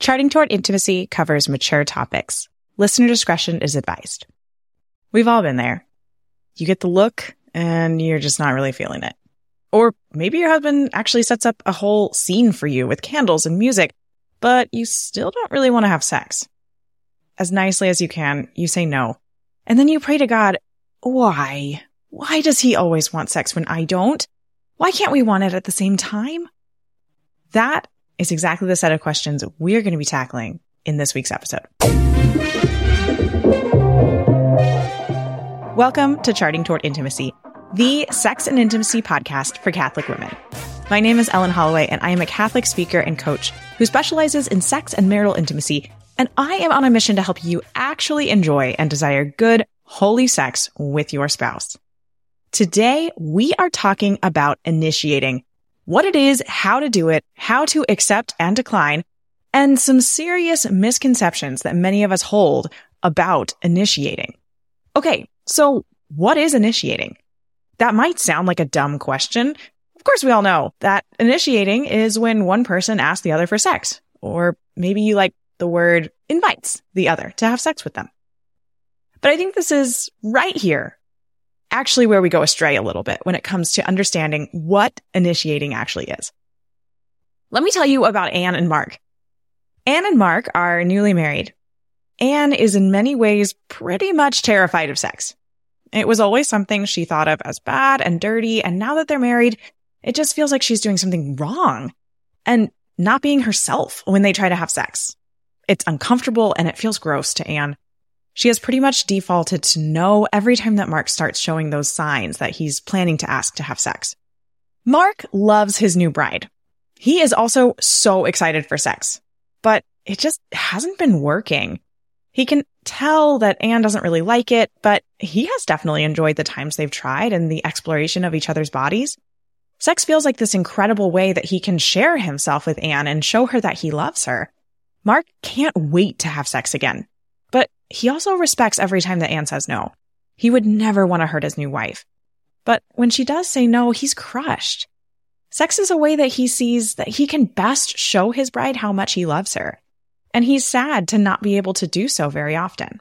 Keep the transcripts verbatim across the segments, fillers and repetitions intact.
Charting Toward Intimacy covers mature topics. Listener discretion is advised. We've all been there. You get the look and you're just not really feeling it. Or maybe your husband actually sets up a whole scene for you with candles and music, but you still don't really want to have sex. As nicely as you can, you say no. And then you pray to God, why? Why does he always want sex when I don't? Why can't we want it at the same time? That is exactly the set of questions we're going to be tackling in this week's episode. Welcome to Charting Toward Intimacy, the sex and intimacy podcast for Catholic women. My name is Ellen Holloway, and I am a Catholic speaker and coach who specializes in sex and marital intimacy, and I am on a mission to help you actually enjoy and desire good, holy sex with your spouse. Today, we are talking about initiating, what it is, how to do it, how to accept and decline, and some serious misconceptions that many of us hold about initiating. Okay, so what is initiating? That might sound like a dumb question. Of course, we all know that initiating is when one person asks the other for sex, or maybe you like the word invites the other to have sex with them. But I think this is right here actually where we go astray a little bit when it comes to understanding what initiating actually is. Let me tell you about Anne and Mark. Anne and Mark are newly married. Anne is in many ways pretty much terrified of sex. It was always something she thought of as bad and dirty, and now that they're married, it just feels like she's doing something wrong and not being herself when they try to have sex. It's uncomfortable and it feels gross to Anne. She has pretty much defaulted to no every time that Mark starts showing those signs that he's planning to ask to have sex. Mark loves his new bride. He is also so excited for sex, but it just hasn't been working. He can tell that Anne doesn't really like it, but he has definitely enjoyed the times they've tried and the exploration of each other's bodies. Sex feels like this incredible way that he can share himself with Anne and show her that he loves her. Mark can't wait to have sex again. But he also respects every time that Anne says no. He would never want to hurt his new wife. But when she does say no, he's crushed. Sex is a way that he sees that he can best show his bride how much he loves her. And he's sad to not be able to do so very often.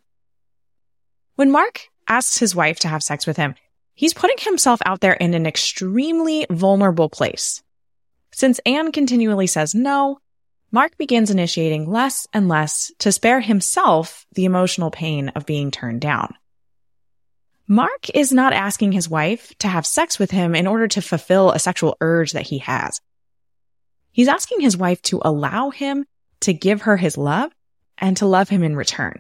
When Mark asks his wife to have sex with him, he's putting himself out there in an extremely vulnerable place. Since Anne continually says no, Mark begins initiating less and less to spare himself the emotional pain of being turned down. Mark is not asking his wife to have sex with him in order to fulfill a sexual urge that he has. He's asking his wife to allow him to give her his love and to love him in return.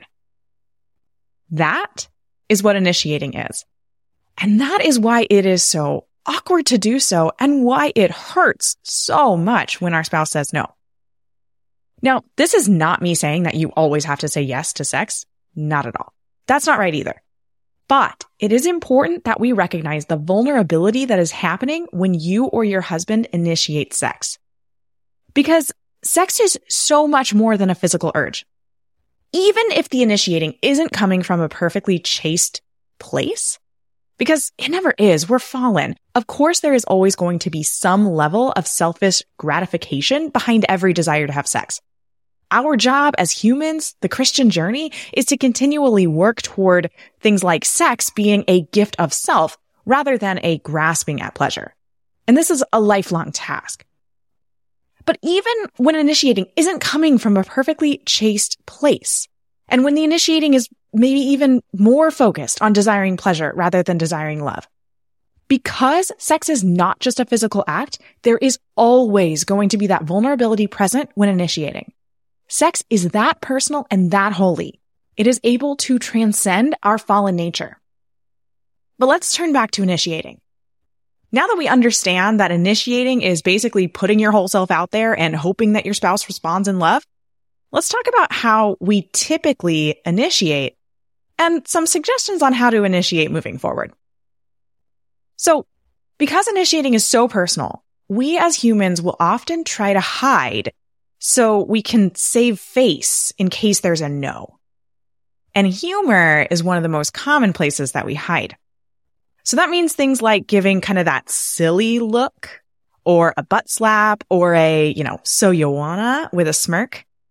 That is what initiating is. And that is why it is so awkward to do so and why it hurts so much when our spouse says no. Now, this is not me saying that you always have to say yes to sex. Not at all. That's not right either. But it is important that we recognize the vulnerability that is happening when you or your husband initiate sex. Because sex is so much more than a physical urge. Even if the initiating isn't coming from a perfectly chaste place, because it never is, we're fallen. Of course, there is always going to be some level of selfish gratification behind every desire to have sex. Our job as humans, the Christian journey, is to continually work toward things like sex being a gift of self rather than a grasping at pleasure. And this is a lifelong task. But even when initiating isn't coming from a perfectly chaste place, and when the initiating is maybe even more focused on desiring pleasure rather than desiring love, because sex is not just a physical act, there is always going to be that vulnerability present when initiating. Sex is that personal and that holy. It is able to transcend our fallen nature. But let's turn back to initiating. Now that we understand that initiating is basically putting your whole self out there and hoping that your spouse responds in love, let's talk about how we typically initiate and some suggestions on how to initiate moving forward. So, because initiating is so personal, we as humans will often try to hide so we can save face in case there's a no. And humor is one of the most common places that we hide. So that means things like giving kind of that silly look, or a butt slap, or a, you know, so you wanna with a smirk.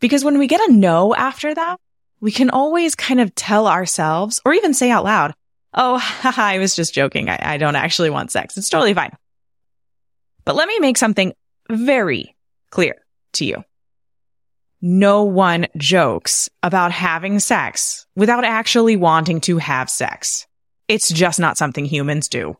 Because when we get a no after that, we can always kind of tell ourselves or even say out loud, oh, haha, I was just joking. I, I don't actually want sex. It's totally fine. But let me make something very clear to you. No one jokes about having sex without actually wanting to have sex. It's just not something humans do.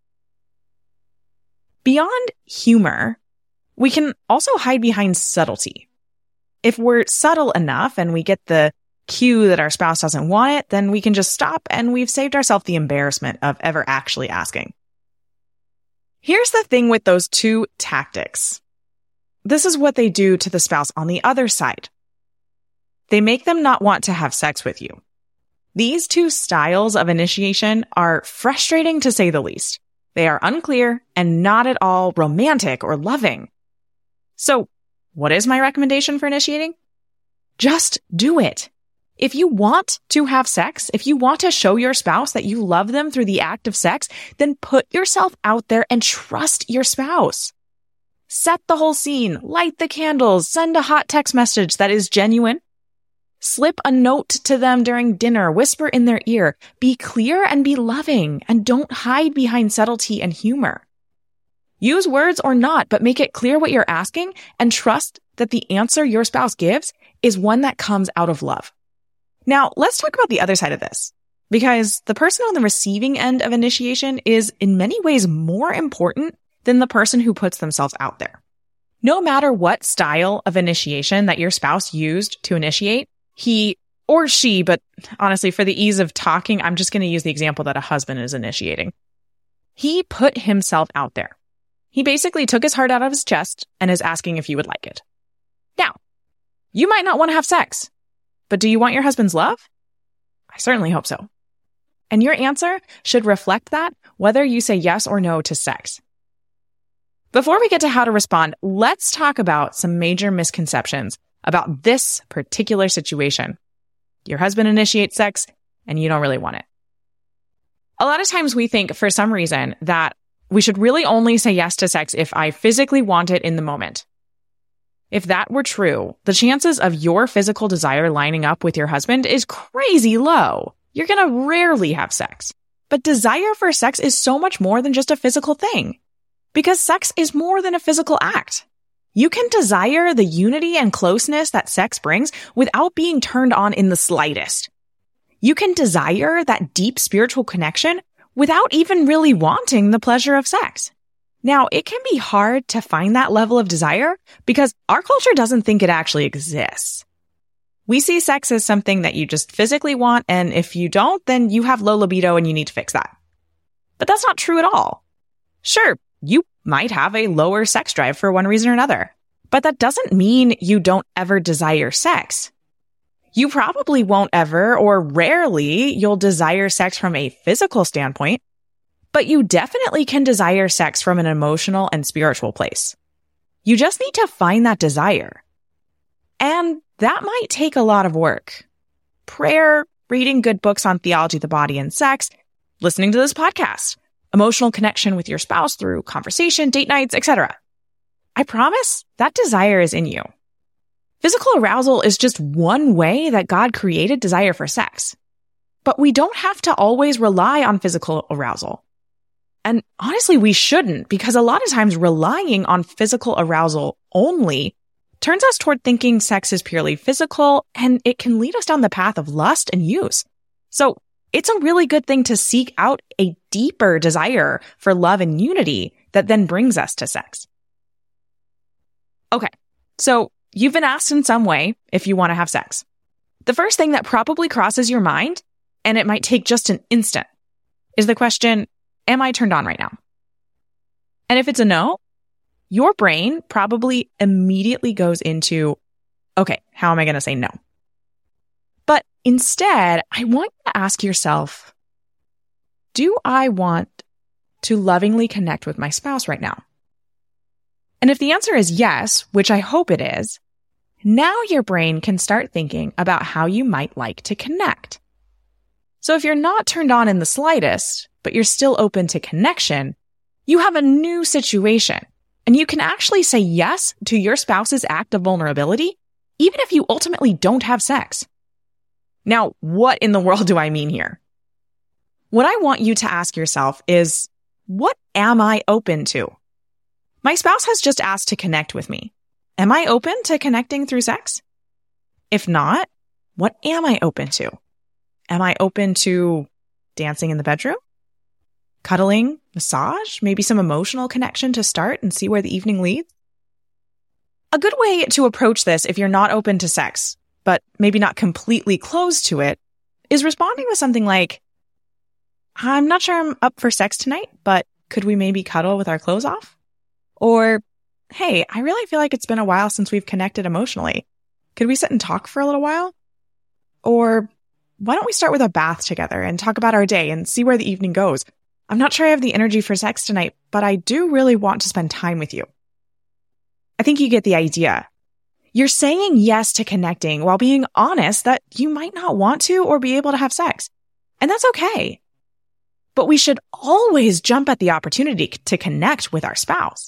Beyond humor, we can also hide behind subtlety. If we're subtle enough and we get the cue that our spouse doesn't want it, then we can just stop and we've saved ourselves the embarrassment of ever actually asking. Here's the thing with those two tactics. This is what they do to the spouse on the other side. They make them not want to have sex with you. These two styles of initiation are frustrating to say the least. They are unclear and not at all romantic or loving. So, what is my recommendation for initiating? Just do it. If you want to have sex, if you want to show your spouse that you love them through the act of sex, then put yourself out there and trust your spouse. Set the whole scene, light the candles, send a hot text message that is genuine. Slip a note to them during dinner, whisper in their ear, be clear and be loving, and don't hide behind subtlety and humor. Use words or not, but make it clear what you're asking and trust that the answer your spouse gives is one that comes out of love. Now, let's talk about the other side of this, because the person on the receiving end of initiation is in many ways more important than the person who puts themselves out there. No matter what style of initiation that your spouse used to initiate, he or she, but honestly, for the ease of talking, I'm just going to use the example that a husband is initiating. He put himself out there. He basically took his heart out of his chest and is asking if you would like it. Now, you might not want to have sex, but do you want your husband's love? I certainly hope so. And your answer should reflect that, whether you say yes or no to sex. Before we get to how to respond, let's talk about some major misconceptions about this particular situation. Your husband initiates sex and you don't really want it. A lot of times we think for some reason that we should really only say yes to sex if I physically want it in the moment. If that were true, the chances of your physical desire lining up with your husband is crazy low. You're going to rarely have sex. But desire for sex is so much more than just a physical thing. Because sex is more than a physical act. You can desire the unity and closeness that sex brings without being turned on in the slightest. You can desire that deep spiritual connection without even really wanting the pleasure of sex. Now, it can be hard to find that level of desire because our culture doesn't think it actually exists. We see sex as something that you just physically want, and if you don't, then you have low libido and you need to fix that. But that's not true at all. Sure, you might have a lower sex drive for one reason or another, but that doesn't mean you don't ever desire sex. You probably won't ever, or rarely, you'll desire sex from a physical standpoint, but you definitely can desire sex from an emotional and spiritual place. You just need to find that desire. And that might take a lot of work. Prayer, reading good books on theology of the body and sex, listening to this podcast, emotional connection with your spouse through conversation, date nights, et cetera. I promise that desire is in you. Physical arousal is just one way that God created desire for sex. But we don't have to always rely on physical arousal. And honestly, we shouldn't, because a lot of times relying on physical arousal only turns us toward thinking sex is purely physical, and it can lead us down the path of lust and use. So it's a really good thing to seek out a deeper desire for love and unity that then brings us to sex. Okay, so you've been asked in some way if you want to have sex. The first thing that probably crosses your mind, and it might take just an instant, is the question, am I turned on right now? And if it's a no, your brain probably immediately goes into, okay, how am I going to say no? But instead, I want you to ask yourself, do I want to lovingly connect with my spouse right now? And if the answer is yes, which I hope it is, now your brain can start thinking about how you might like to connect. So if you're not turned on in the slightest, but you're still open to connection, you have a new situation, and you can actually say yes to your spouse's act of vulnerability even if you ultimately don't have sex. Now, what in the world do I mean here? What I want you to ask yourself is, what am I open to? My spouse has just asked to connect with me. Am I open to connecting through sex? If not, what am I open to? Am I open to dancing in the bedroom? Cuddling, massage, maybe some emotional connection to start and see where the evening leads? A good way to approach this if you're not open to sex, but maybe not completely closed to it, is responding with something like, I'm not sure I'm up for sex tonight, but could we maybe cuddle with our clothes off? Or, hey, I really feel like it's been a while since we've connected emotionally. Could we sit and talk for a little while? Or why don't we start with a bath together and talk about our day and see where the evening goes? I'm not sure I have the energy for sex tonight, but I do really want to spend time with you. I think you get the idea. You're saying yes to connecting while being honest that you might not want to or be able to have sex. And that's okay. But we should always jump at the opportunity to connect with our spouse.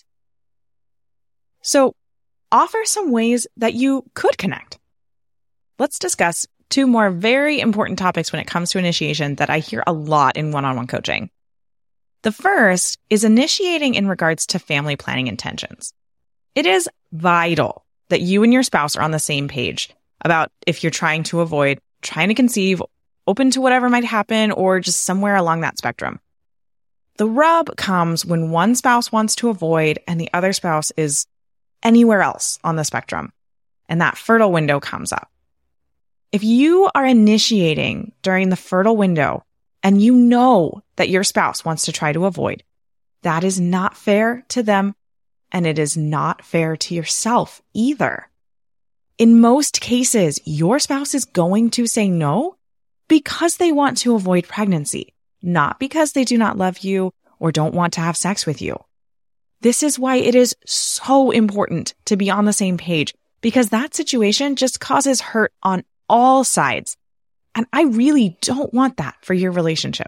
So offer some ways that you could connect. Let's discuss two more very important topics when it comes to initiation that I hear a lot in one-on-one coaching. The first is initiating in regards to family planning intentions. It is vital that you and your spouse are on the same page about if you're trying to avoid, trying to conceive, open to whatever might happen, or just somewhere along that spectrum. The rub comes when one spouse wants to avoid and the other spouse is anywhere else on the spectrum, and that fertile window comes up. If you are initiating during the fertile window and you know that your spouse wants to try to avoid, that is not fair to them, and it is not fair to yourself either. In most cases, your spouse is going to say no because they want to avoid pregnancy, not because they do not love you or don't want to have sex with you. This is why it is so important to be on the same page, because that situation just causes hurt on all sides. And I really don't want that for your relationship.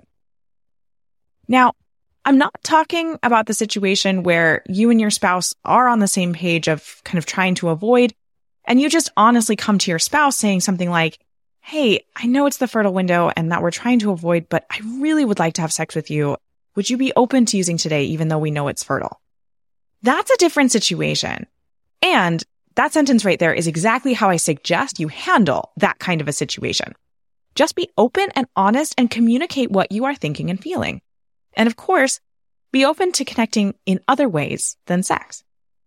Now, I'm not talking about the situation where you and your spouse are on the same page of kind of trying to avoid, and you just honestly come to your spouse saying something like, hey, I know it's the fertile window and that we're trying to avoid, but I really would like to have sex with you. Would you be open to using today even though we know it's fertile? That's a different situation. And that sentence right there is exactly how I suggest you handle that kind of a situation. Just be open and honest and communicate what you are thinking and feeling. And of course, be open to connecting in other ways than sex.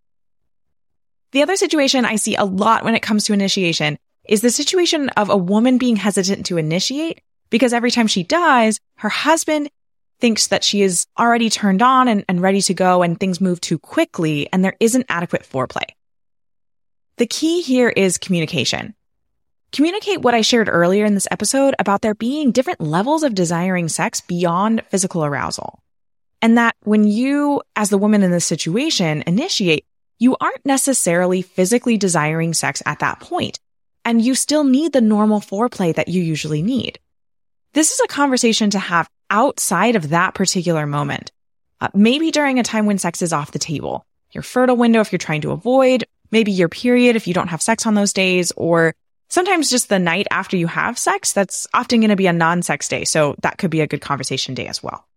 The other situation I see a lot when it comes to initiation is the situation of a woman being hesitant to initiate because every time she does, her husband thinks that she is already turned on and, and ready to go and things move too quickly and there isn't adequate foreplay. The key here is communication. Communicate what I shared earlier in this episode about there being different levels of desiring sex beyond physical arousal. And that when you, as the woman in this situation, initiate, you aren't necessarily physically desiring sex at that point, and you still need the normal foreplay that you usually need. This is a conversation to have outside of that particular moment. Uh, maybe during a time when sex is off the table. Your fertile window if you're trying to avoid, maybe your period if you don't have sex on those days, or sometimes just the night after you have sex. That's often going to be a non-sex day, so that could be a good conversation day as well.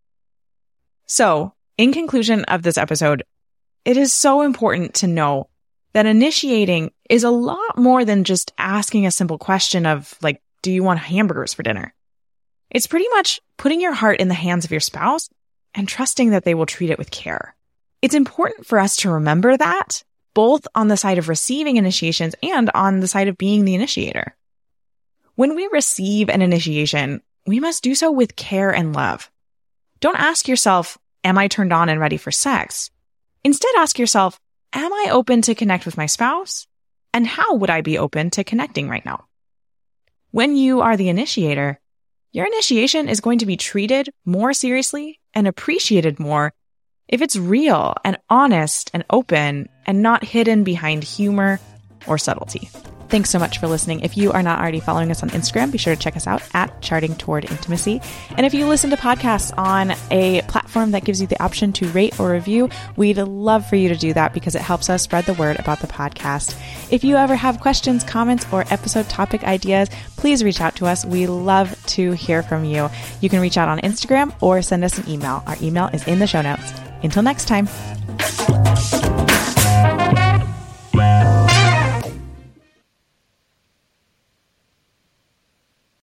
So, in conclusion of this episode, it is so important to know that initiating is a lot more than just asking a simple question of, like, do you want hamburgers for dinner? It's pretty much putting your heart in the hands of your spouse and trusting that they will treat it with care. It's important for us to remember that, both on the side of receiving initiations and on the side of being the initiator. When we receive an initiation, we must do so with care and love. Don't ask yourself, am I turned on and ready for sex? Instead, ask yourself, am I open to connect with my spouse? And how would I be open to connecting right now? When you are the initiator, your initiation is going to be treated more seriously and appreciated more if it's real and honest and open and not hidden behind humor or subtlety. Thanks so much for listening. If you are not already following us on Instagram, be sure to check us out at Charting Toward Intimacy. And if you listen to podcasts on a platform platform that gives you the option to rate or review, we'd love for you to do that because it helps us spread the word about the podcast. If you ever have questions, comments, or episode topic ideas, please reach out to us. We love to hear from you. You can reach out on Instagram or send us an email. Our email is in the show notes. Until next time.